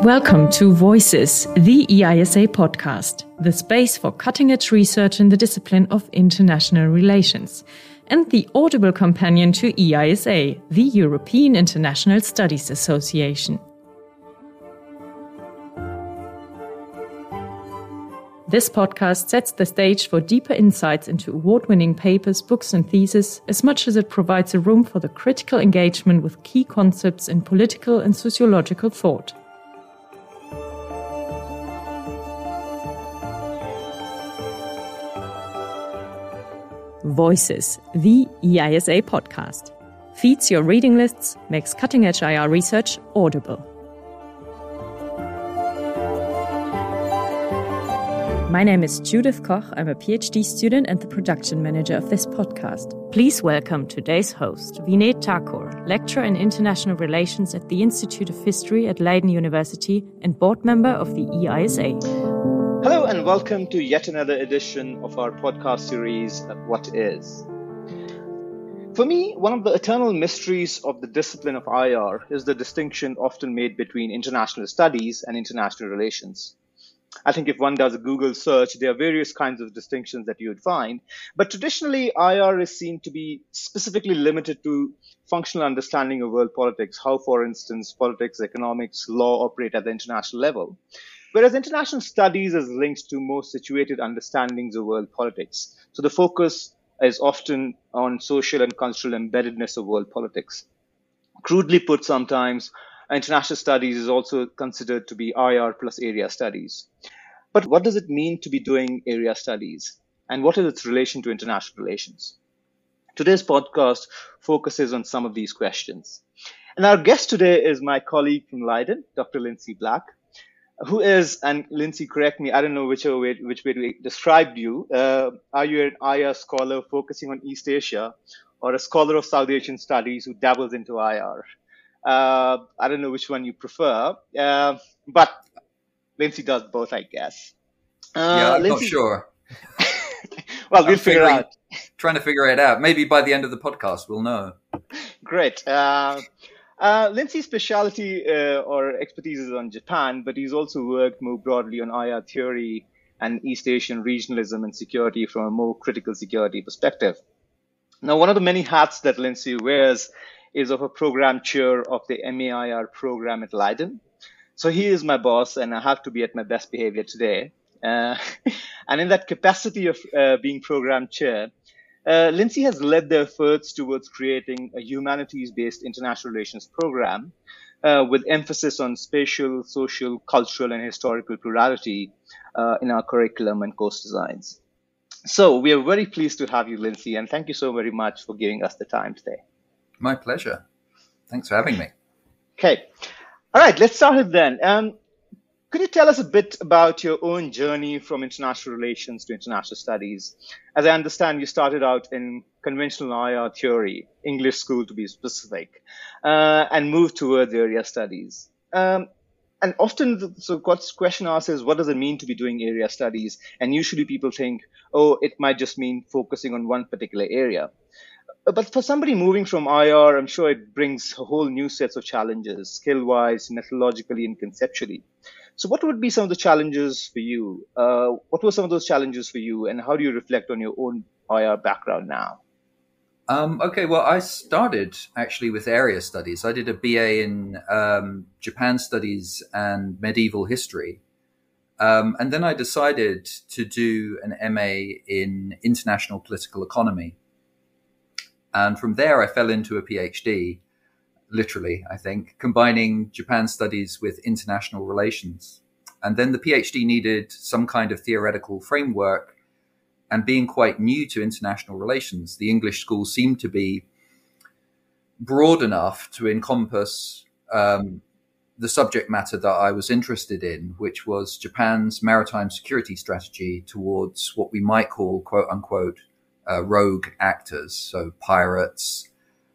Welcome to Voices, the EISA podcast, the space for cutting-edge research in the discipline of international relations, and the audible companion to EISA, the European International Studies Association. This podcast sets the stage for deeper insights into award-winning papers, books and theses, as much as it provides a room for the critical engagement with key concepts in political and sociological thought. Voices, the EISA podcast, feeds your reading lists, makes cutting-edge IR research audible. My name is Judith Koch. I'm a PhD student and the production manager of this podcast. Please welcome today's host, Vinay Thakur, lecturer in international relations at the Institute of History at Leiden University and board member of the EISA. Hello and welcome to yet another edition of our podcast series, What Is? For me, one of the eternal mysteries of the discipline of IR is the distinction often made between international studies and international relations. I think if one does a Google search, there are various kinds of distinctions that you would find. But traditionally, IR is seen to be specifically limited to functional understanding of world politics, how, for instance, politics, economics, law operate at the international level. Whereas international studies is linked to more situated understandings of world politics. So the focus is often on social and cultural embeddedness of world politics. Crudely put sometimes, international studies is also considered to be IR plus area studies. But what does it mean to be doing area studies? And what is its relation to international relations? Today's podcast focuses on some of these questions. And our guest today is my colleague from Leiden, Dr. Lindsay Black, who is, and Lindsay, correct me, I don't know which way to describe you. Are you an IR scholar focusing on East Asia or a scholar of South Asian studies who dabbles into IR? I don't know which one you prefer, but Lindsay does both, I guess. I'm not sure. Well, we'll figure out. Trying to figure it out. Maybe by the end of the podcast, we'll know. Great. Lindsay's specialty or expertise is on Japan, but he's also worked more broadly on IR theory and East Asian regionalism and security from a more critical security perspective. Now, one of the many hats that Lindsay wears is of a program chair of the MAIR program at Leiden. So he is my boss, and I have to be at my best behavior today. And in that capacity of being program chair, Lindsay has led the efforts towards creating a humanities-based international relations program with emphasis on spatial, social, cultural, and historical plurality in our curriculum and course designs. So we are very pleased to have you, Lindsay, and thank you so very much for giving us the time today. My pleasure. Thanks for having me. Okay. All right, let's start it then. Could you tell us a bit about your own journey from international relations to international studies? As I understand, you started out in conventional IR theory, English school to be specific, and moved towards area studies. And often, so what's question asked is, what does it mean to be doing area studies? And usually people think, oh, it might just mean focusing on one particular area. But for somebody moving from IR, I'm sure it brings a whole new sets of challenges, skill-wise, methodologically, and conceptually. So what would be some of the challenges for you? What were some of those challenges for you, and how do you reflect on your own IR background now? Okay, well, I started actually with area studies. I did a BA in Japan studies and medieval history. And then I decided to do an MA in international political economy. And from there, I fell into a PhD, literally, I think, combining Japan studies with international relations. And then the PhD needed some kind of theoretical framework. And being quite new to international relations, the English school seemed to be broad enough to encompass the subject matter that I was interested in, which was Japan's maritime security strategy towards what we might call, quote unquote, rogue actors, so pirates,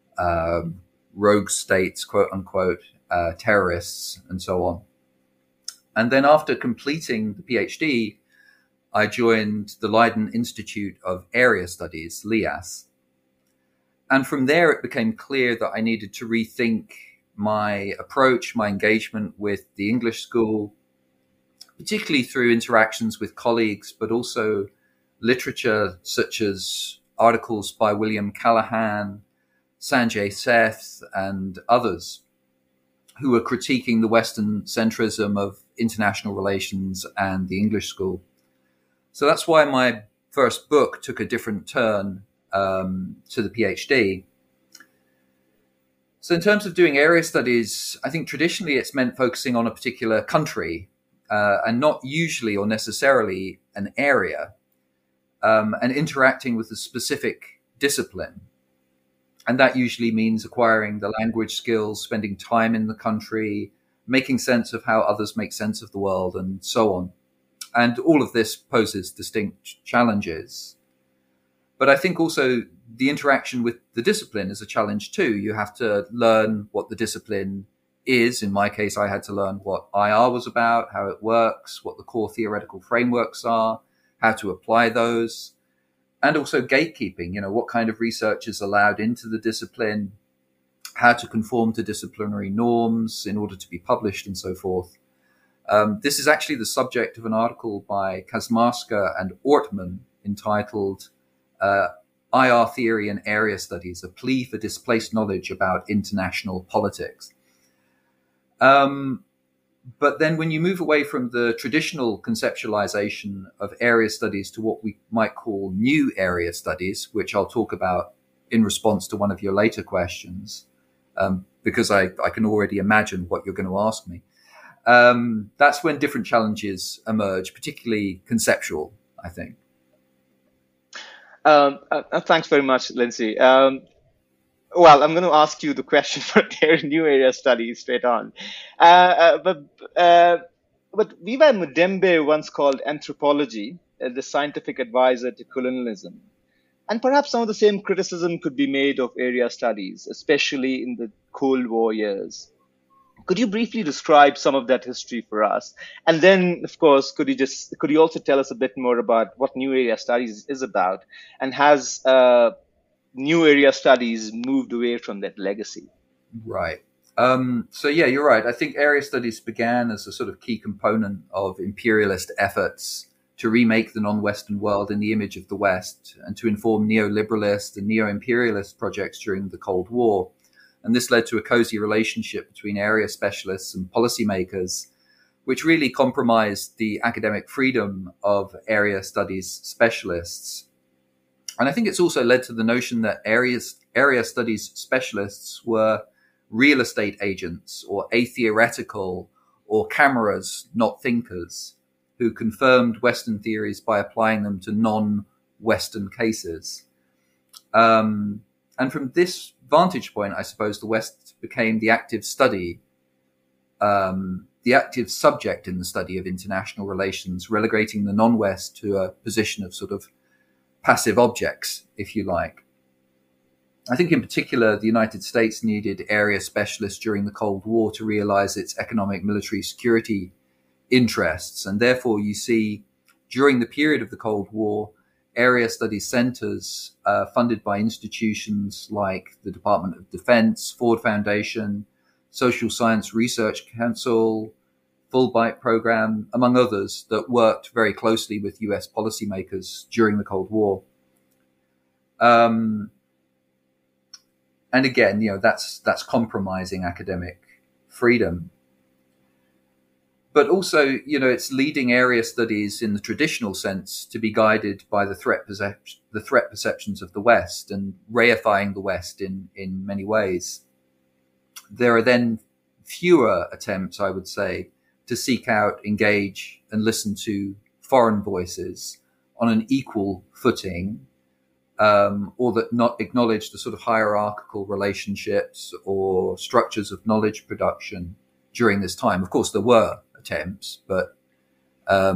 rogue states, quote unquote, terrorists, and so on. And then after completing the PhD, I joined the Leiden Institute of Area Studies, LIAS. And from there, it became clear that I needed to rethink my approach, my engagement with the English school, particularly through interactions with colleagues, but also literature such as articles by William Callahan, Sanjay Seth, and others who were critiquing the Western centrism of international relations and the English school. So that's why my first book took a different turn to the PhD. So in terms of doing area studies, I think traditionally it's meant focusing on a particular country and not usually or necessarily an area, and interacting with a specific discipline. And that usually means acquiring the language skills, spending time in the country, making sense of how others make sense of the world, and so on. And all of this poses distinct challenges. But I think also the interaction with the discipline is a challenge too. You have to learn what the discipline is. In my case, I had to learn what IR was about, how it works, what the core theoretical frameworks are, how to apply those, and also gatekeeping, what kind of research is allowed into the discipline, how to conform to disciplinary norms in order to be published, and so forth. This is actually the subject of an article by Kaczmarska and Ortman entitled IR Theory and Area Studies, a plea for displaced knowledge about international politics. But then when you move away from the traditional conceptualization of area studies to what we might call new area studies, which I'll talk about in response to one of your later questions, because I can already imagine what you're going to ask me. That's when different challenges emerge, particularly conceptual, I think. Thanks very much, Lindsay. Well, I'm going to ask you the question for new area studies straight on. But Viva Mudembe once called anthropology the scientific advisor to colonialism. And perhaps some of the same criticism could be made of area studies, especially in the Cold War years. Could you briefly describe some of that history for us? And then, of course, could you also tell us a bit more about what new area studies is about, and has new area studies moved away from that legacy? Right. So yeah, you're right. I think area studies began as a sort of key component of imperialist efforts to remake the non-Western world in the image of the West and to inform neoliberalist and neo-imperialist projects during the Cold War. And this led to a cozy relationship between area specialists and policymakers, which really compromised the academic freedom of area studies specialists. And I think it's also led to the notion that area studies specialists were real estate agents or atheoretical or cameras, not thinkers, who confirmed Western theories by applying them to non-Western cases. And from this vantage point, I suppose the West became the active study, the active subject in the study of international relations, relegating the non-West to a position of sort of passive objects, if you like. I think in particular, the United States needed area specialists during the Cold War to realize its economic military security interests. And therefore, you see, during the period of the Cold War, area studies centers funded by institutions like the Department of Defense, Ford Foundation, Social Science Research Council, Fulbright Program, among others, that worked very closely with US policymakers during the Cold War. And again, that's compromising academic freedom. But also, it's leading area studies in the traditional sense to be guided by the threat perceptions of the West and reifying the West in many ways. There are then fewer attempts, I would say, to seek out, engage, and listen to foreign voices on an equal footing, or that not acknowledge the sort of hierarchical relationships or structures of knowledge production during this time. Of course, there were attempts, but I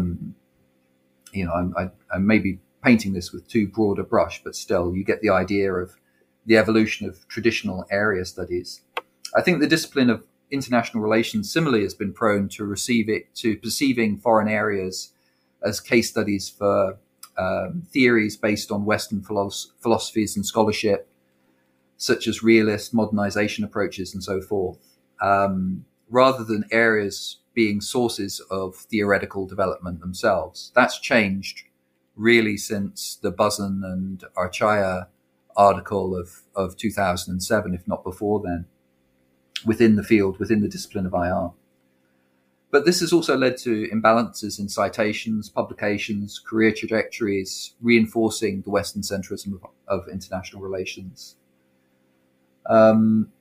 may be painting this with too broad a brush, but still, you get the idea of the evolution of traditional area studies. I think the discipline of international relations similarly has been prone to perceiving foreign areas as case studies for theories based on Western philosophies and scholarship, such as realist modernization approaches and so forth. rather than areas being sources of theoretical development themselves. That's changed really since the Buzan and Archaya article of 2007, if not before then, within the field, within the discipline of IR. But this has also led to imbalances in citations, publications, career trajectories, reinforcing the Western centrism of international relations. I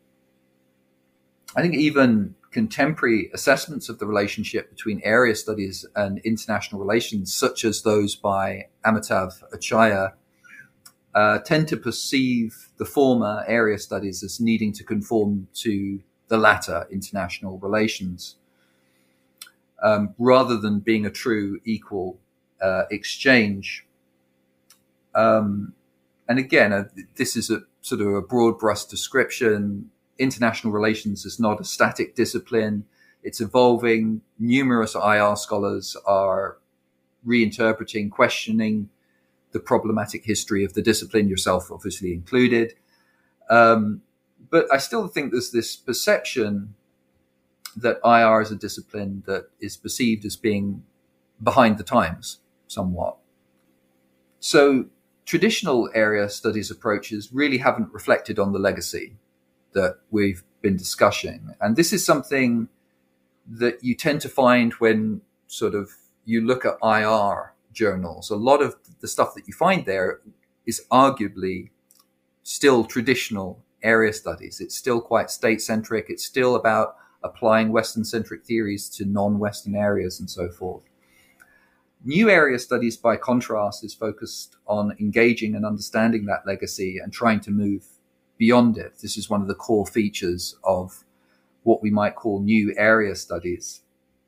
think even contemporary assessments of the relationship between area studies and international relations, such as those by Amitav Achaya, tend to perceive the former area studies as needing to conform to the latter, international relations, rather than being a true equal exchange. And again, this is a sort of a broad brush description. International relations is not a static discipline. It's evolving. Numerous IR scholars are reinterpreting, questioning the problematic history of the discipline, yourself obviously included. But I still think there's this perception that IR is a discipline that is perceived as being behind the times somewhat. So traditional area studies approaches really haven't reflected on the legacy that we've been discussing. And this is something that you tend to find when sort of you look at IR journals. A lot of the stuff that you find there is arguably still traditional area studies. It's still quite state-centric. It's still about applying Western-centric theories to non-Western areas and so forth. New area studies, by contrast, is focused on engaging and understanding that legacy and trying to move beyond it. This is one of the core features of what we might call new area studies.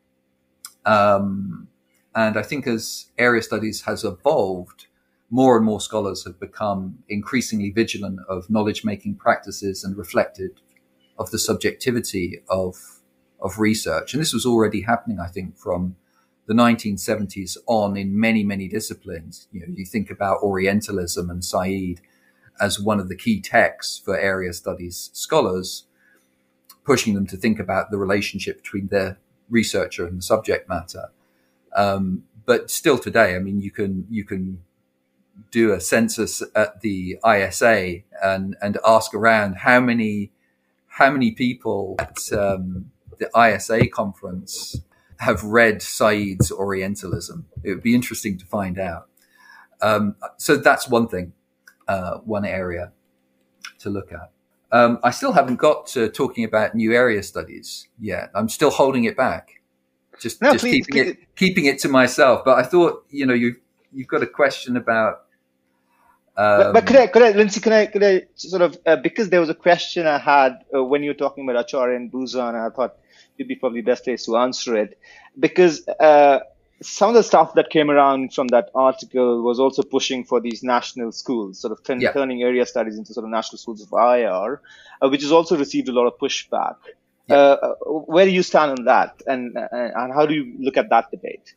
And I think as area studies has evolved, more and more scholars have become increasingly vigilant of knowledge-making practices and reflected of the subjectivity of research. And this was already happening, I think, from the 1970s on in many, many disciplines. You know, you think about Orientalism and Said as one of the key texts for area studies scholars, pushing them to think about the relationship between their researcher and the subject matter. But still today, I mean, you can do a census at the ISA and ask around how many people at the ISA conference have read Said's Orientalism. It would be interesting to find out. So that's one thing, one area to look at. I still haven't got to talking about new area studies yet. I'm still holding it back. Just keeping it to myself. But I thought, you know, you've got a question about. But could I, Lindsay? Could I sort of because there was a question I had when you were talking about Acharya and Buzan, I thought you'd be probably best placed to answer it, because some of the stuff that came around from that article was also pushing for these national schools, sort of turning area studies into sort of national schools of IR, which has also received a lot of pushback. Yeah. Where do you stand on that, and how do you look at that debate?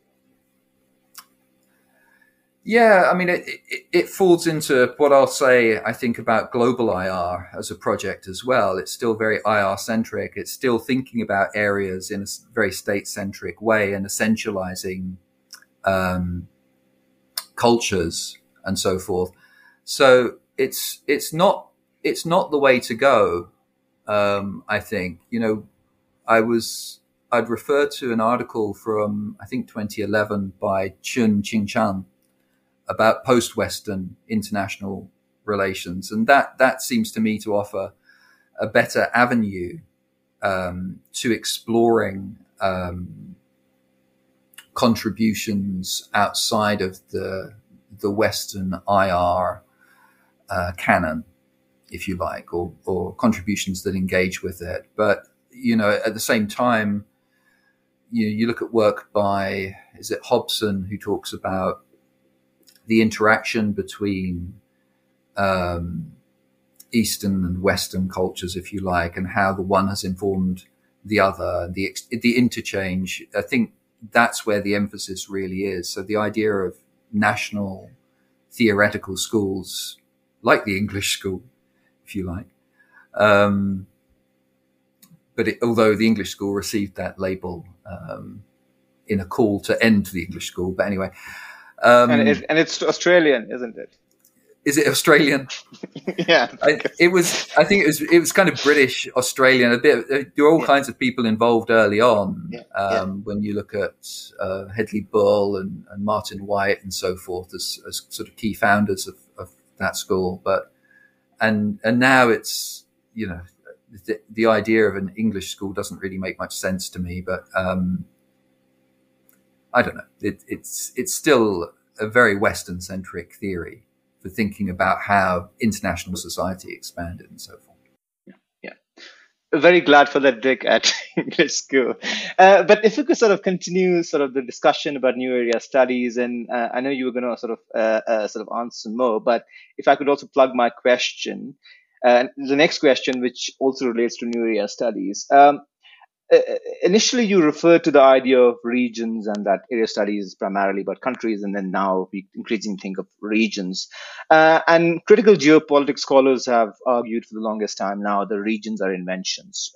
Yeah, I mean, it falls into what I'll say, I think, about global IR as a project as well. It's still very IR-centric. It's still thinking about areas in a very state-centric way and essentializing cultures and so forth. So it's not the way to go. I think, you know, I'd refer to an article from, I think, 2011 by Chun Ching Chan about post-Western international relations. And that seems to me to offer a better avenue to exploring contributions outside of the Western IR canon, if you like, or contributions that engage with it. But, you know, at the same time, you look at work by, is it Hobson, who talks about the interaction between Eastern and Western cultures, if you like, and how the one has informed the other, the interchange. I think that's where the emphasis really is. So the idea of national theoretical schools, like the English school, if you like, although the English school received that label in a call to end the English school. But anyway. And it's Australian, isn't it? Is it Australian? Yeah. I think it was kind of British, Australian, a bit. There were all kinds of people involved early on. When you look at Hedley Bull and Martin White and so forth as sort of key founders of that school. And now it's, the idea of an English school doesn't really make much sense to me, but I don't know. It's still a very Western centric theory for thinking about how international society expanded and so forth. Yeah. Very glad for that dig at English school. But if we could sort of continue sort of the discussion about new area studies, and I know you were going to sort of answer more, but if I could also plug my question, the next question, which also relates to new area studies. Initially, you referred to the idea of regions and that area studies is primarily about countries, and then now we increasingly think of regions. And critical geopolitics scholars have argued for the longest time now the regions are inventions.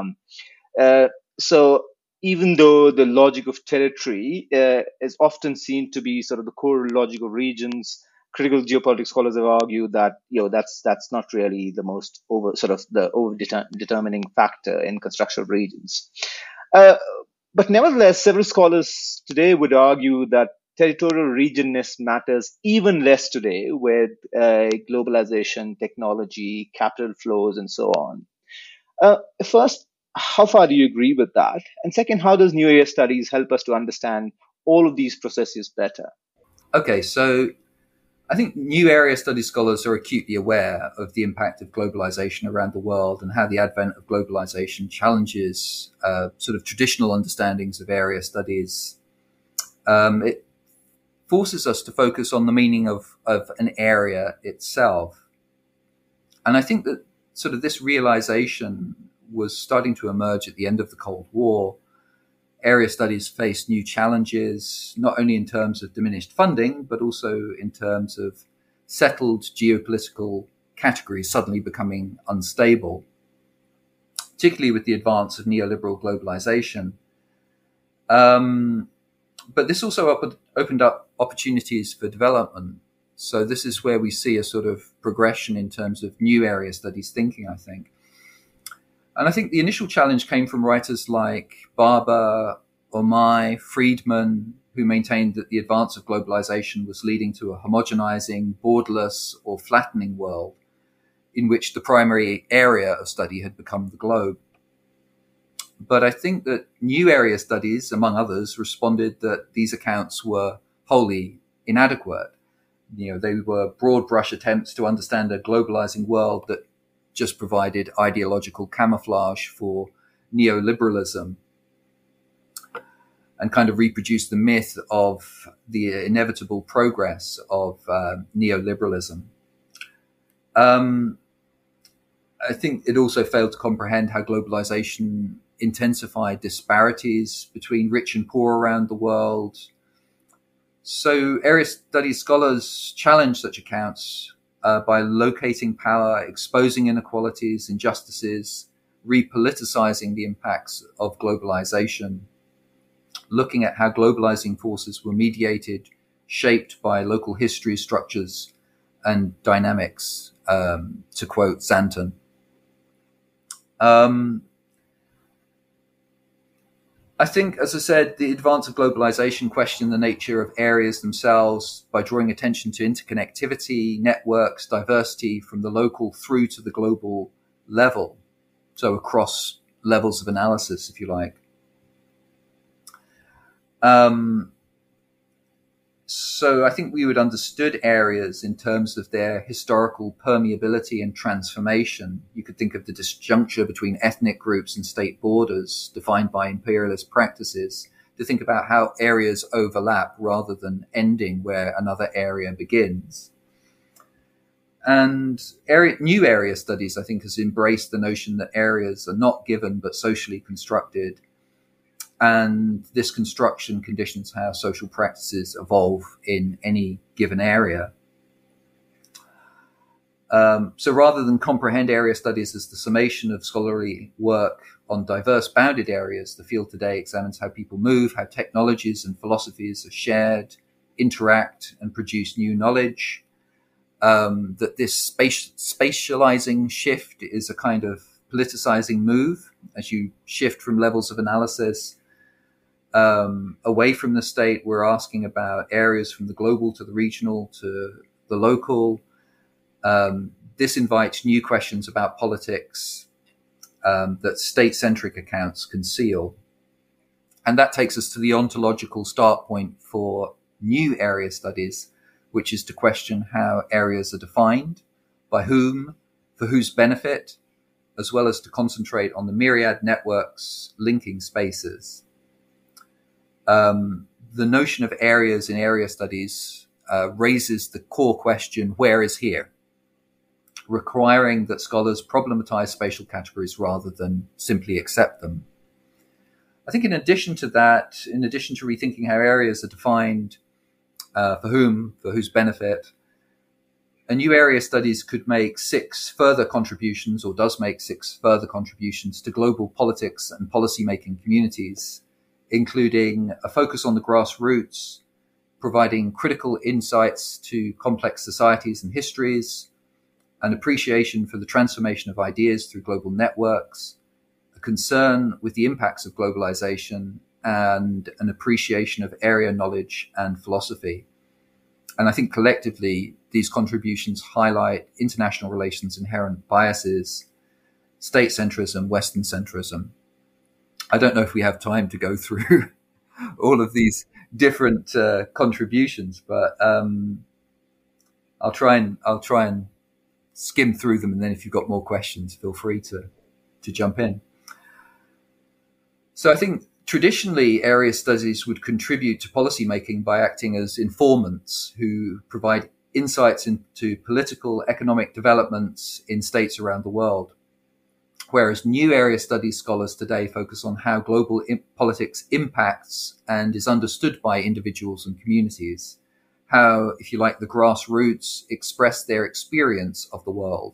So even though the logic of territory is often seen to be sort of the core logic of regions, critical geopolitics scholars have argued that that's not really the most determining factor in construction of regions. But nevertheless, several scholars today would argue that territorial regionness matters even less today with globalization, technology, capital flows, and so on. First, how far do you agree with that? And second, how does new area studies help us to understand all of these processes better? Okay, so I think new area studies scholars are acutely aware of the impact of globalization around the world and how the advent of globalization challenges sort of traditional understandings of area studies. It forces us to focus on the meaning of an area itself. And I think that sort of this realization was starting to emerge at the end of the Cold War. Area studies faced new challenges, not only in terms of diminished funding, but also in terms of settled geopolitical categories suddenly becoming unstable, particularly with the advance of neoliberal globalization. But this also opened up opportunities for development. So this is where we see a sort of progression in terms of new area studies thinking, I think. And I think the initial challenge came from writers like Barber, Omai, Friedman, who maintained that the advance of globalization was leading to a homogenizing, borderless, or flattening world in which the primary area of study had become the globe. But I think that new area studies, among others, responded that these accounts were wholly inadequate. They were broad brush attempts to understand a globalizing world that just provided ideological camouflage for neoliberalism and kind of reproduced the myth of the inevitable progress of neoliberalism. I think it also failed to comprehend how globalization intensified disparities between rich and poor around the world. So area studies scholars challenge such accounts by locating power, exposing inequalities, injustices, repoliticizing the impacts of globalization, looking at how globalizing forces were mediated, shaped by local history, structures, and dynamics, to quote Zanton. I think, as I said, the advance of globalization questioned the nature of areas themselves by drawing attention to interconnectivity, networks, diversity from the local through to the global level. So across levels of analysis, if you like. So I think we would understood areas in terms of their historical permeability and transformation. You could think of the disjuncture between ethnic groups and state borders defined by imperialist practices to think about how areas overlap rather than ending where another area begins. And new area studies, I think, has embraced the notion that areas are not given but socially constructed. And this construction conditions how social practices evolve in any given area. So rather than comprehend area studies as the summation of scholarly work on diverse bounded areas, the field today examines how people move, how technologies and philosophies are shared, interact, and produce new knowledge. That this spatializing shift is a kind of politicizing move as you shift from levels of analysis away from the state. We're asking about areas from the global to the regional to the local. This invites new questions about politics that state-centric accounts conceal. And that takes us to the ontological start point for new area studies, which is to question how areas are defined, by whom, for whose benefit, as well as to concentrate on the myriad networks linking spaces. The notion of areas in area studies raises the core question, where is here? Requiring that scholars problematize spatial categories rather than simply accept them. I think in addition to that, in addition to rethinking how areas are defined, for whom, for whose benefit, a new area studies could make 6 further contributions, or does make 6 further contributions to global politics and policymaking communities, including a focus on the grassroots, providing critical insights to complex societies and histories, an appreciation for the transformation of ideas through global networks, a concern with the impacts of globalization, and an appreciation of area knowledge and philosophy. And I think collectively, these contributions highlight international relations' inherent biases, state centrism, Western centrism. I don't know if we have time to go through all of these different contributions, but I'll try and skim through them, and then if you've got more questions, feel free to jump in. So I think traditionally area studies would contribute to policymaking by acting as informants who provide insights into political, economic developments in states around the world. Whereas new area studies scholars today focus on how global politics impacts and is understood by individuals and communities, how, if you like, the grassroots express their experience of the world.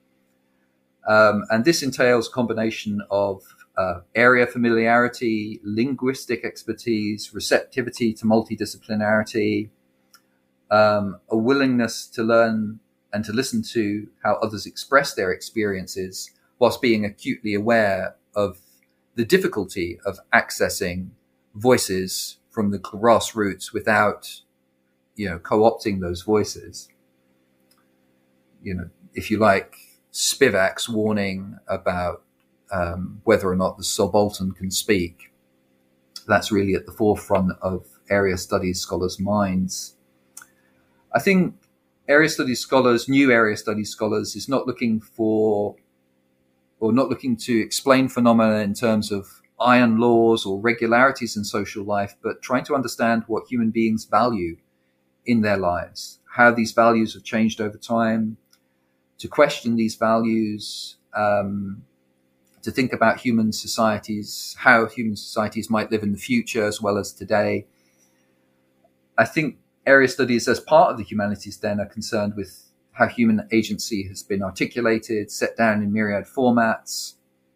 And this entails a combination of area familiarity, linguistic expertise, receptivity to multidisciplinarity, a willingness to learn and to listen to how others express their experiences, whilst being acutely aware of the difficulty of accessing voices from the grassroots without, co-opting those voices. If you like, Spivak's warning about whether or not the subaltern can speak, that's really at the forefront of area studies scholars' minds. I think new area studies scholars is not looking to explain phenomena in terms of iron laws or regularities in social life, but trying to understand what human beings value in their lives, how these values have changed over time, to question these values, to think about human societies, how human societies might live in the future as well as today. I think area studies as part of the humanities then are concerned with how human agency has been articulated, set down in myriad formats,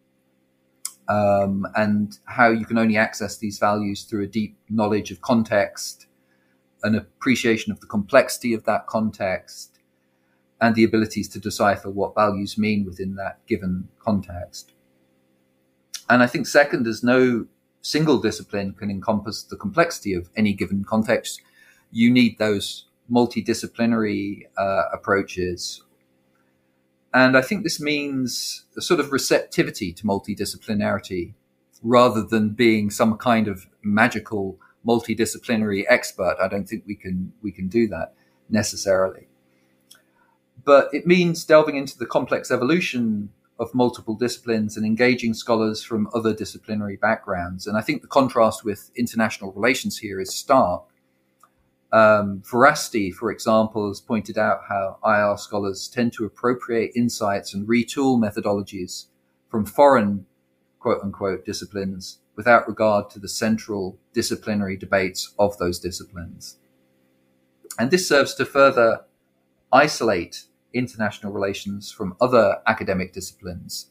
and how you can only access these values through a deep knowledge of context, an appreciation of the complexity of that context, and the abilities to decipher what values mean within that given context. And I think second, as no single discipline can encompass the complexity of any given context, you need those multidisciplinary approaches. And I think this means a sort of receptivity to multidisciplinarity rather than being some kind of magical multidisciplinary expert. I don't think we can do that necessarily. But it means delving into the complex evolution of multiple disciplines and engaging scholars from other disciplinary backgrounds. And I think the contrast with international relations here is stark. Veracity, for example, has pointed out how IR scholars tend to appropriate insights and retool methodologies from foreign, quote unquote, disciplines without regard to the central disciplinary debates of those disciplines. And this serves to further isolate international relations from other academic disciplines.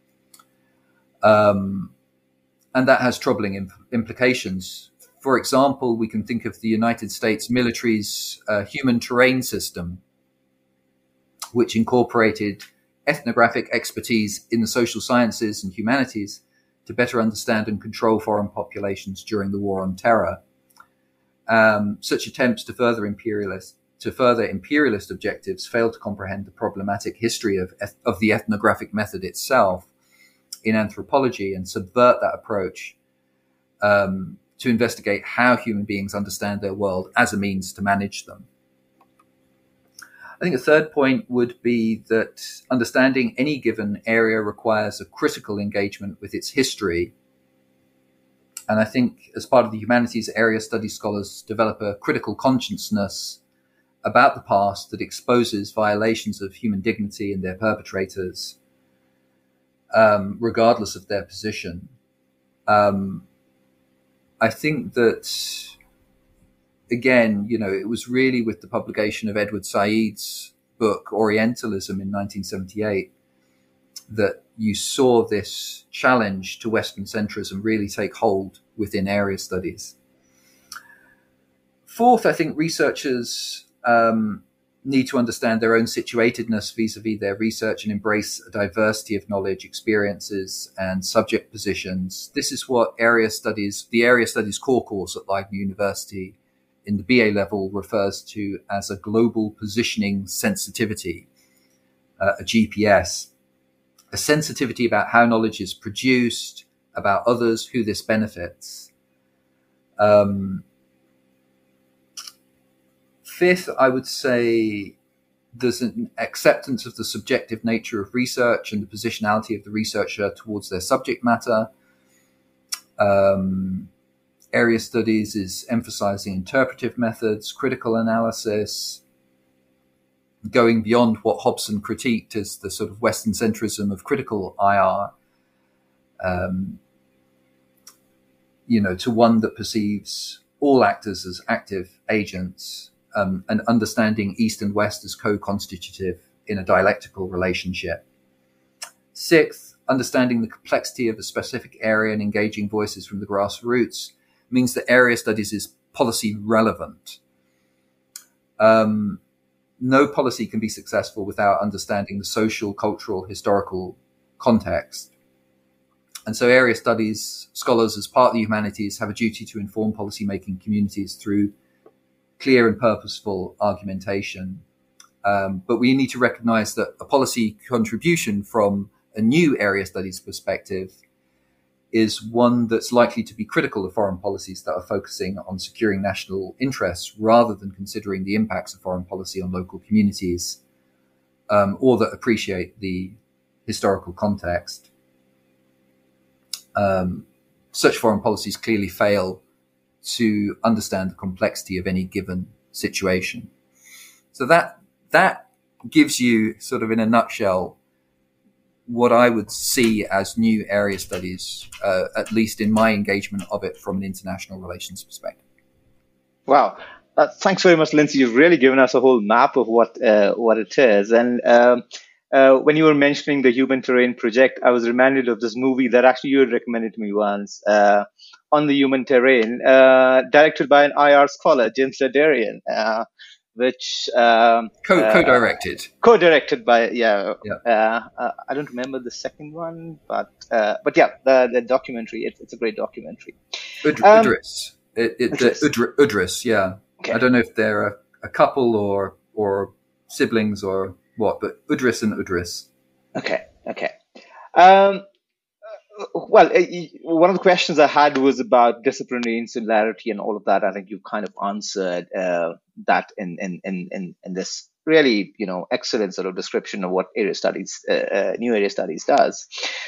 And that has troubling implications. For example, we can think of the United States military's human terrain system, which incorporated ethnographic expertise in the social sciences and humanities to better understand and control foreign populations during the War on Terror. Such attempts to further imperialist objectives fail to comprehend the problematic history of the ethnographic method itself in anthropology and subvert that approach to investigate how human beings understand their world as a means to manage them. I think a third point would be that understanding any given area requires a critical engagement with its history. And I think as part of the humanities, area studies scholars develop a critical consciousness about the past that exposes violations of human dignity and their perpetrators, regardless of their position. I think that, again, it was really with the publication of Edward Said's book, Orientalism, in 1978, that you saw this challenge to Western centrism really take hold within area studies. Fourth, I think researchers need to understand their own situatedness vis-a-vis their research and embrace a diversity of knowledge, experiences, and subject positions. This is what the Area Studies core course at Leiden University in the BA level refers to as a global positioning sensitivity, a GPS, a sensitivity about how knowledge is produced, about others, who this benefits. Fifth, I would say there's an acceptance of the subjective nature of research and the positionality of the researcher towards their subject matter. Area studies is emphasizing interpretive methods, critical analysis, going beyond what Hobson critiqued as the sort of Western centrism of critical IR, to one that perceives all actors as active agents, and understanding East and West as co-constitutive in a dialectical relationship. Sixth, understanding the complexity of a specific area and engaging voices from the grassroots means that area studies is policy relevant. No policy can be successful without understanding the social, cultural, historical context. And so area studies scholars, as part of the humanities, have a duty to inform policymaking communities through clear and purposeful argumentation. But we need to recognize that a policy contribution from a new area studies perspective is one that's likely to be critical of foreign policies that are focusing on securing national interests rather than considering the impacts of foreign policy on local communities, or that appreciate the historical context. Such foreign policies clearly fail to understand the complexity of any given situation. So that gives you sort of in a nutshell what I would see as new area studies, at least in my engagement of it from an international relations perspective. Wow. Thanks very much, Lindsay. You've really given us a whole map of what it is. And when you were mentioning the Human Terrain Project, I was reminded of this movie that actually you had recommended to me once, On the Human Terrain, directed by an IR scholar, James Lederian, which co-directed by I don't remember the second one, but yeah, the documentary. It's a great documentary. Udris, Udris, yeah. Okay. I don't know if they're a couple or siblings or what, but Udris and Udris. Okay. Well, one of the questions I had was about disciplinary insularity and all of that. I think you kind of answered that in this really, excellent sort of description of what area studies, new area studies does.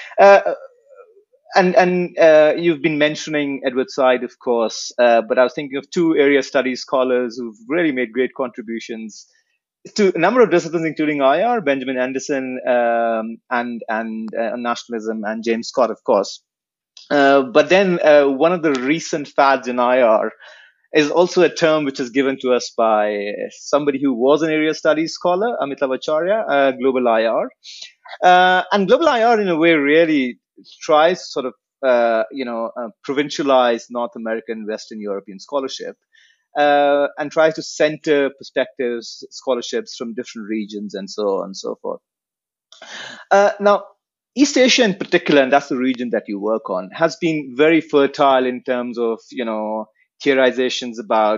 And you've been mentioning Edward Said, of course, but I was thinking of two area studies scholars who've really made great contributions to a number of disciplines, including IR, Benjamin Anderson and nationalism, and James Scott, of course. But then one of the recent fads in IR is also a term which is given to us by somebody who was an area studies scholar, Amitav Acharya, Global IR. And Global IR, in a way, really tries to sort of, provincialize North American, Western European scholarship, and tries to center perspectives, scholarships from different regions, and so on and so forth. Now, East Asia in particular, and that's the region that you work on, has been very fertile in terms of, theorizations about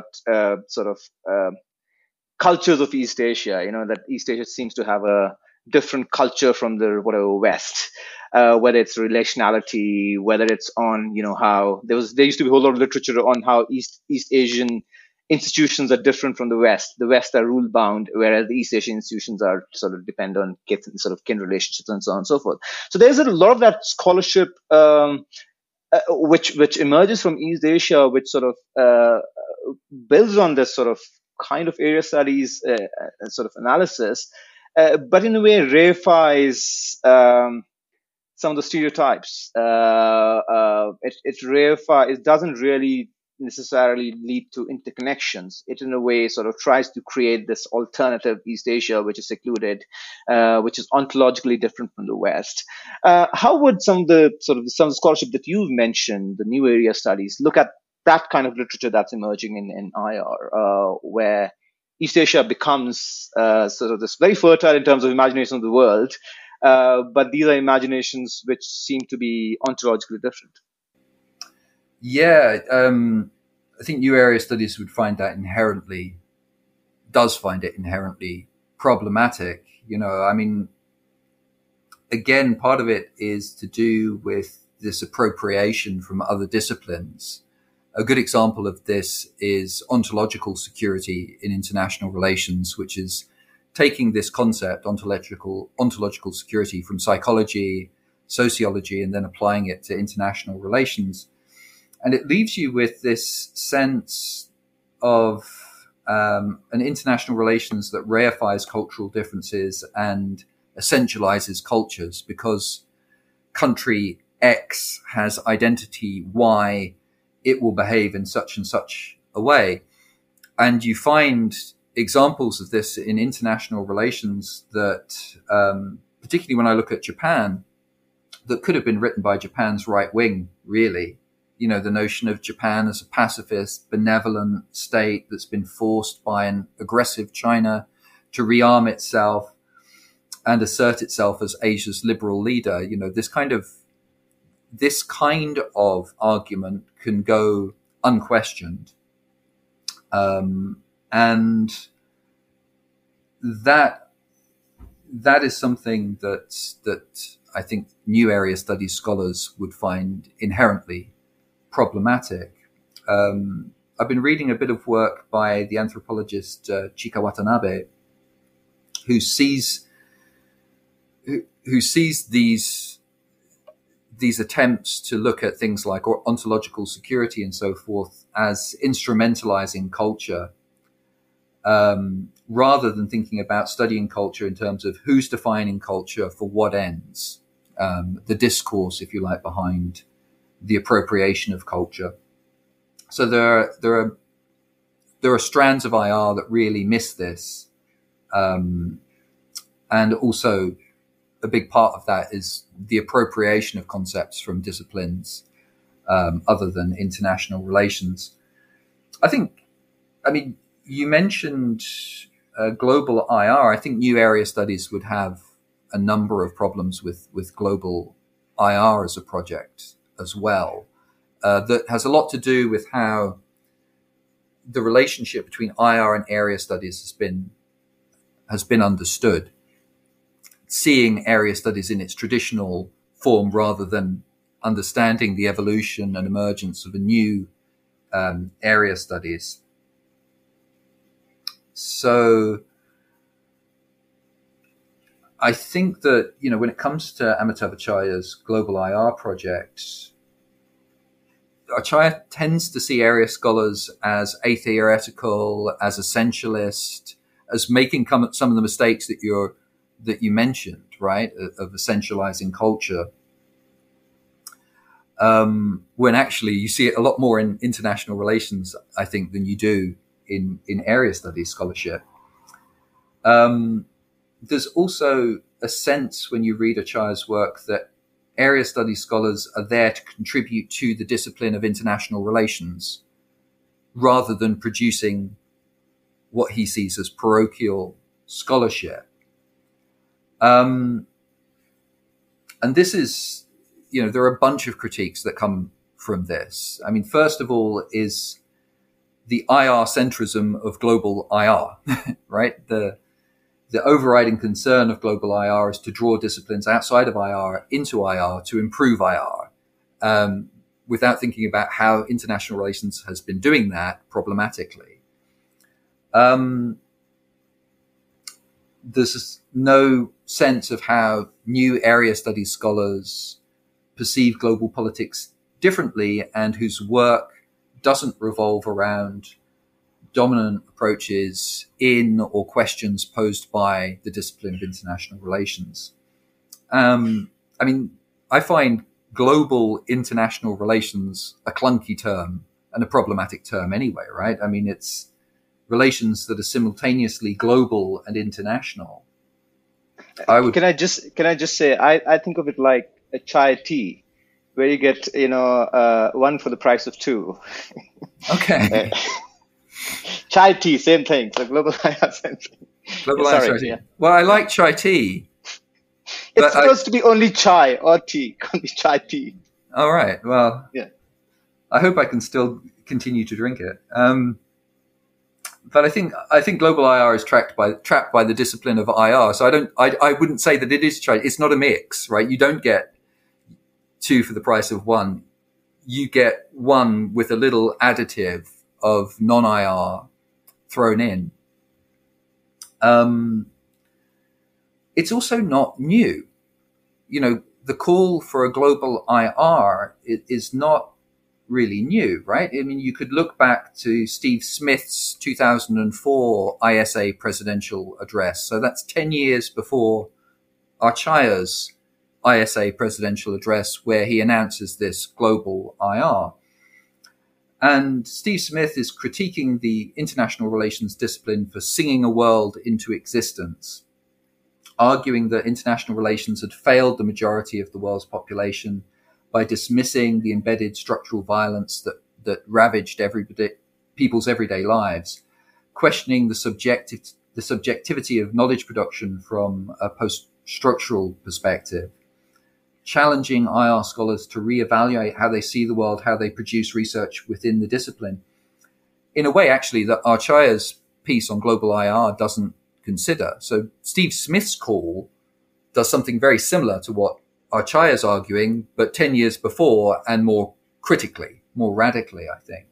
cultures of East Asia. That East Asia seems to have a different culture from the West, whether it's relationality, whether it's on how there used to be a whole lot of literature on how East Asian institutions are different from the West. The West are rule bound, whereas the East Asian institutions are sort of depend on kin relationships and so on and so forth. So there's a lot of that scholarship which emerges from East Asia, which sort of builds on this sort of kind of area studies sort of analysis, but in a way reifies some of the stereotypes. It doesn't really necessarily lead to interconnections. It in a way sort of tries to create this alternative East Asia, which is secluded, which is ontologically different from the West. How would some of the scholarship that you've mentioned, the new area studies, look at that kind of literature that's emerging in IR, where East Asia becomes sort of this very fertile in terms of imagination of the world, but these are imaginations which seem to be ontologically different? Yeah, I think new area studies would find it inherently problematic. Again, part of it is to do with this appropriation from other disciplines. A good example of this is ontological security in international relations, which is taking this concept, ontological security, from psychology, sociology, and then applying it to international relations. And it leaves you with this sense of an international relations that reifies cultural differences and essentializes cultures, because country X has identity Y, it will behave in such and such a way. And you find examples of this in international relations that, particularly when I look at Japan, that could have been written by Japan's right wing, really. The notion of Japan as a pacifist, benevolent state that's been forced by an aggressive China to rearm itself and assert itself as Asia's liberal leader. This kind of argument can go unquestioned. And that is something that I think new area studies scholars would find inherently problematic. I've been reading a bit of work by the anthropologist Chika Watanabe, who sees these attempts to look at things like ontological security and so forth as instrumentalizing culture, rather than thinking about studying culture in terms of who's defining culture for what ends, the discourse, if you like, behind the appropriation of culture. So there are strands of IR that really miss this, and also a big part of that is the appropriation of concepts from disciplines other than international relations. You mentioned global IR. I think new area studies would have a number of problems with global IR as a project as well. That has a lot to do with how the relationship between IR and area studies has been understood. Seeing area studies in its traditional form rather than understanding the evolution and emergence of a new area studies. So I think that, when it comes to Amitav Acharya's Global IR project, Acharya tends to see area scholars as atheoretical, as essentialist, as making some of the mistakes that you mentioned, right, of essentializing culture. when actually you see it a lot more in international relations, I think, than you do in area studies scholarship. There's also a sense when you read Achaya's work that area studies scholars are there to contribute to the discipline of international relations rather than producing what he sees as parochial scholarship. And this is, there are a bunch of critiques that come from this. I mean, first of all is the IR centrism of global IR, right? The overriding concern of global IR is to draw disciplines outside of IR into IR to improve IR, without thinking about how international relations has been doing that problematically. There's no sense of how new area studies scholars perceive global politics differently and whose work doesn't revolve around dominant approaches in or questions posed by the discipline of international relations. I find global international relations a clunky term and a problematic term anyway, right? I mean, it's relations that are simultaneously global and international. Can I just say, I think of it like a chai tea, where you get, one for the price of two. Okay. Chai tea, same thing. So global IR, same thing. Global IR, yeah. Well, I like chai tea. It's supposed to be only chai or tea. It can't be chai tea. All right. Well, yeah. I hope I can still continue to drink it. But I think global IR is trapped by the discipline of IR. So I wouldn't say that it is chai. It's not a mix, right? You don't get two for the price of one. You get one with a little additive of non-IR thrown in. It's also not new. The call for a global IR is not really new, right? I mean, you could look back to Steve Smith's 2004 ISA presidential address. So that's 10 years before Achaya's ISA presidential address, where he announces this global IR. And Steve Smith is critiquing the international relations discipline for singing a world into existence, arguing that international relations had failed the majority of the world's population by dismissing the embedded structural violence that ravaged people's everyday lives, questioning the subjectivity of knowledge production from a post-structural perspective, challenging IR scholars to reevaluate how they see the world, how they produce research within the discipline, in a way, actually, that Achaya's piece on global IR doesn't consider. So Steve Smith's call does something very similar to what Achaya's arguing, but 10 years before and more critically, more radically, I think.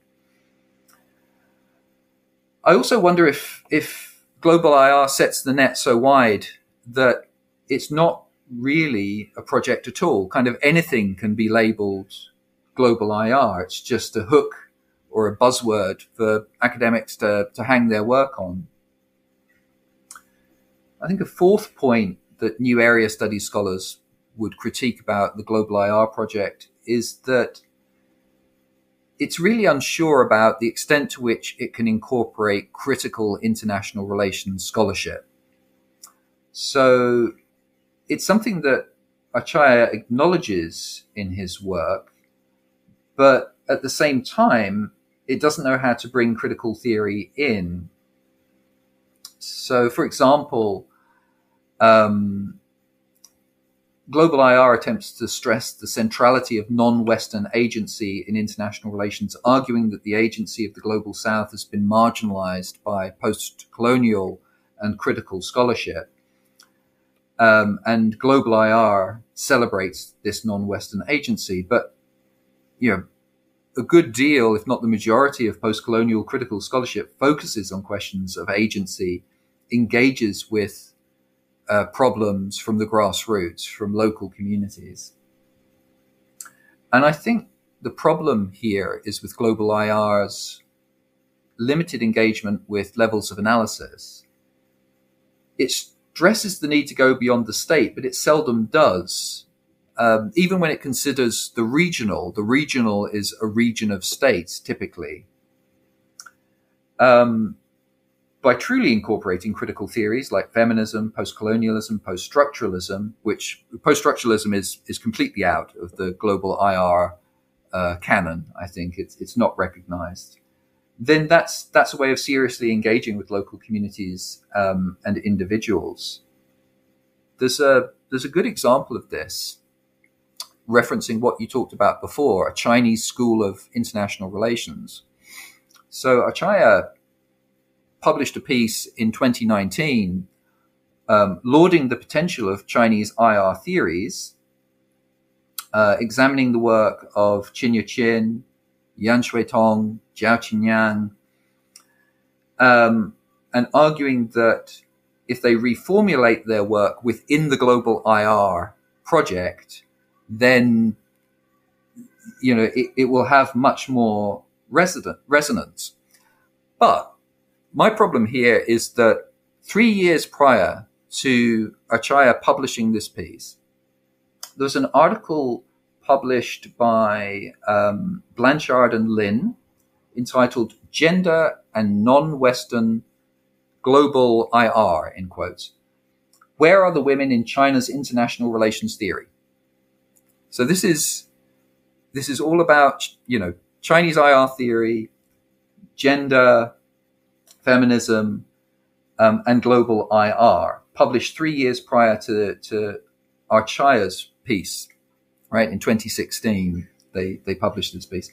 I also wonder if global IR sets the net so wide that it's not really a project at all. Kind of anything can be labeled global IR. It's just a hook or a buzzword for academics to hang their work on. I think a fourth point that new area studies scholars would critique about the global IR project is that it's really unsure about the extent to which it can incorporate critical international relations scholarship. So it's something that Achaya acknowledges in his work, but at the same time, it doesn't know how to bring critical theory in. So, for example, global IR attempts to stress the centrality of non-Western agency in international relations, arguing that the agency of the global South has been marginalized by post-colonial and critical scholarship. And global IR celebrates this non-Western agency. But, a good deal, if not the majority, of post-colonial critical scholarship focuses on questions of agency, engages with problems from the grassroots, from local communities. And I think the problem here is with global IR's limited engagement with levels of analysis. It stresses the need to go beyond the state, but it seldom does. even when it considers the regional is a region of states typically. By truly incorporating critical theories like feminism, post-colonialism, post-structuralism, which post-structuralism is completely out of the global IR canon. I think it's not recognized. Then that's a way of seriously engaging with local communities and individuals. There's a good example of this, referencing what you talked about before, a Chinese school of international relations. So Achaya published a piece in 2019 lauding the potential of Chinese IR theories, examining the work of Qin Yuqin, Yan Shuitong, Jiao Qinyang, and arguing that if they reformulate their work within the global IR project, then it will have much more resonance. But my problem here is that 3 years prior to Achaya publishing this piece, there was an article published by Blanchard and Lin entitled Gender and Non-Western Global IR, in quotes. Where are the women in China's international relations theory? So this is all about, Chinese IR theory, gender, feminism, and global IR, published 3 years prior to Achaya's piece, right? In 2016, they published this piece.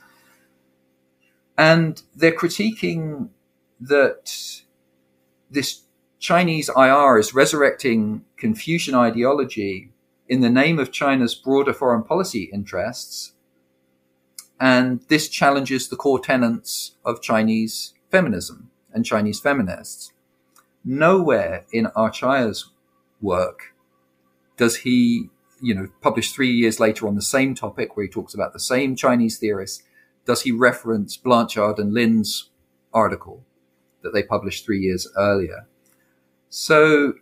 And they're critiquing that this Chinese IR is resurrecting Confucian ideology in the name of China's broader foreign policy interests. And this challenges the core tenets of Chinese feminism and Chinese feminists. Nowhere in Achaya's work does he, publish 3 years later on the same topic where he talks about the same Chinese theorists, does he reference Blanchard and Lin's article that they published 3 years earlier. So,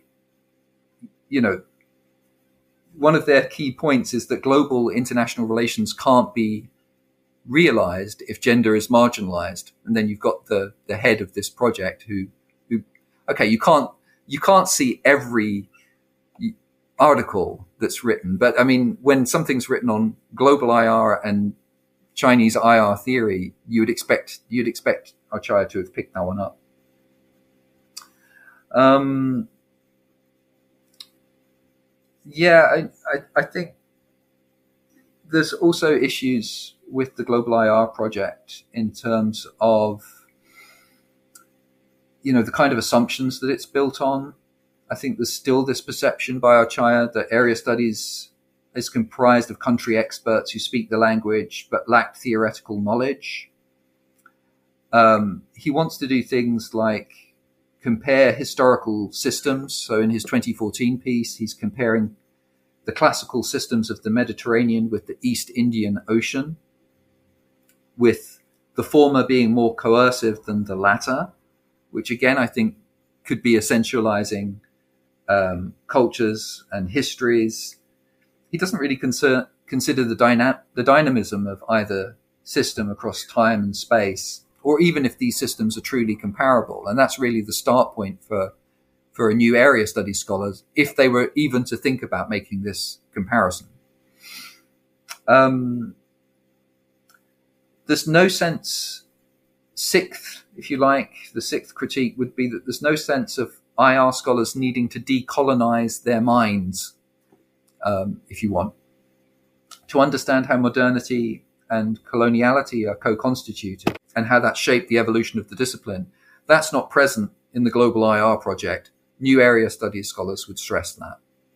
one of their key points is that global international relations can't be realized if gender is marginalized. And then you've got the head of this project who okay, you can't see every article that's written, but I mean, when something's written on global IR and Chinese IR theory, you'd expect Achaya to have picked that one up. I think there's also issues with the global IR project in terms of, the kind of assumptions that it's built on. I think there's still this perception by Achaya that area studies is comprised of country experts who speak the language but lack theoretical knowledge. He wants to do things like compare historical systems. So in his 2014 piece, he's comparing the classical systems of the Mediterranean with the East Indian Ocean, with the former being more coercive than the latter, which again, I think could be essentializing cultures and histories. He doesn't really consider the dynamism of either system across time and space, or even if these systems are truly comparable. And that's really the start point for a new area studies scholars, if they were even to think about making this comparison. There's no sense, the sixth critique would be that there's no sense of IR scholars needing to decolonize their minds, if you want, to understand how modernity and coloniality are co-constituted and how that shaped the evolution of the discipline. That's not present in the global IR project. New area studies scholars would stress that.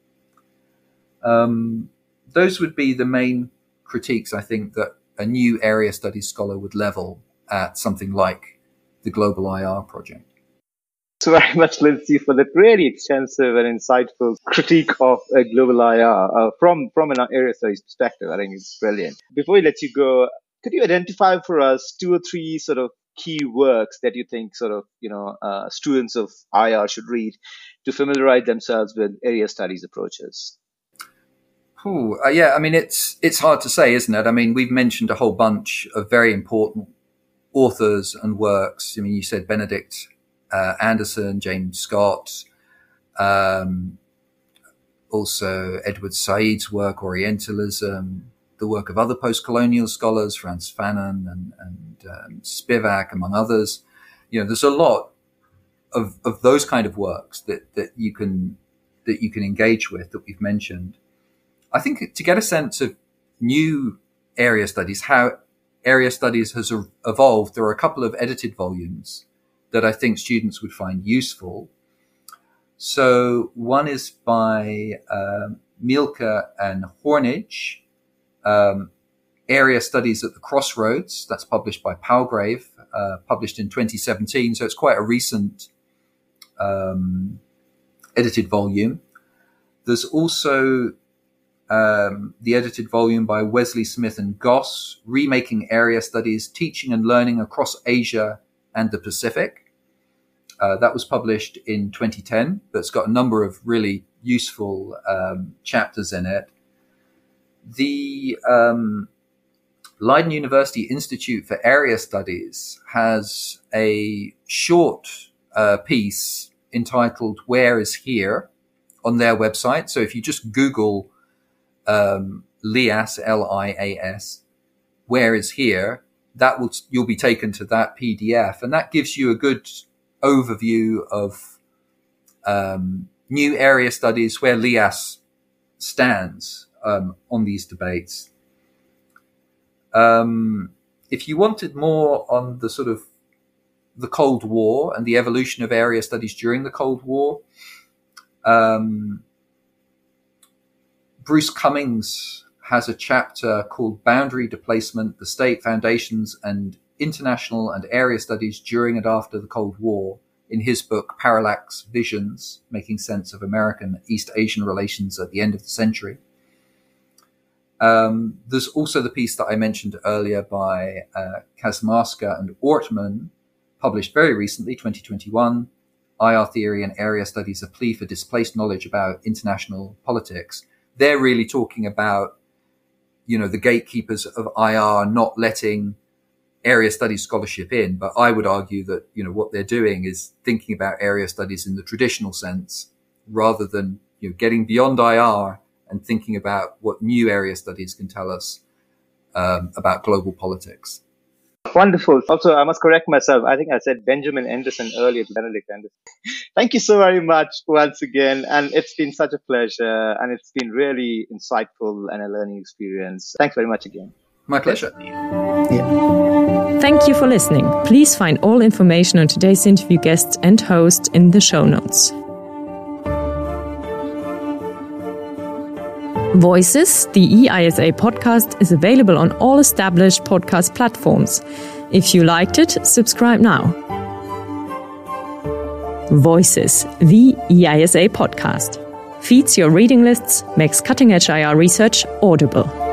Those would be the main critiques, I think, that a new area studies scholar would level at something like the global IR project. So very much, Lindsay, for that really extensive and insightful critique of global IR from an area studies perspective. I think it's brilliant. Before we let you go, could you identify for us 2 or 3 sort of key works that you think sort of, students of IR should read to familiarize themselves with area studies approaches? Yeah, I mean, it's hard to say, isn't it? I mean, we've mentioned a whole bunch of very important authors and works. I mean, you said Benedict Anderson, James Scott, also Edward Said's work, Orientalism, the work of other post-colonial scholars, Frantz Fanon and Spivak, among others. You know, there's a lot of those kind of works that you can engage with that we've mentioned. I think to get a sense of new area studies, how area studies has evolved, there are a couple of edited volumes that I think students would find useful. So one is by Mielke and Hornage, Area Studies at the Crossroads. That's published by Palgrave, published in 2017. So it's quite a recent edited volume. There's also the edited volume by Wesley Smith and Goss, Remaking Area Studies, Teaching and Learning Across Asia and the Pacific. That was published in 2010, but it's got a number of really useful chapters in it. The Leiden University Institute for Area Studies has a short piece entitled Where is Here on their website. So if you just Google LIAS, L-I-A-S, Where is Here, you'll be taken to that PDF, and that gives you a good overview of new area studies, where LIAS stands on these debates. If you wanted more on the sort of the Cold War and the evolution of area studies during the Cold War, Bruce Cummings has a chapter called Boundary Displacement, the State Foundations and International and Area Studies During and After the Cold War in his book Parallax Visions, Making Sense of American East Asian Relations at the End of the Century. There's also the piece that I mentioned earlier by Kaczmarska and Ortman, published very recently, 2021, IR Theory and Area Studies, a Plea for Displaced Knowledge About International Politics. They're really talking about, you know, the gatekeepers of IR not letting area studies scholarship in. But I would argue that, you know, what they're doing is thinking about area studies in the traditional sense, rather than, you know, getting beyond IR and thinking about what new area studies can tell us about global politics. Wonderful. Also, I must correct myself. I think I said Benjamin Anderson earlier to Benedict Anderson. Thank you so very much once again. And it's been such a pleasure. And it's been really insightful and a learning experience. Thanks very much again. My pleasure. Yeah. Thank you for listening. Please find all information on today's interview guests and host in the show notes. Voices, the EISA podcast, is available on all established podcast platforms. If you liked it, subscribe now. Voices, the EISA podcast, feeds your reading lists, makes cutting-edge IR research audible.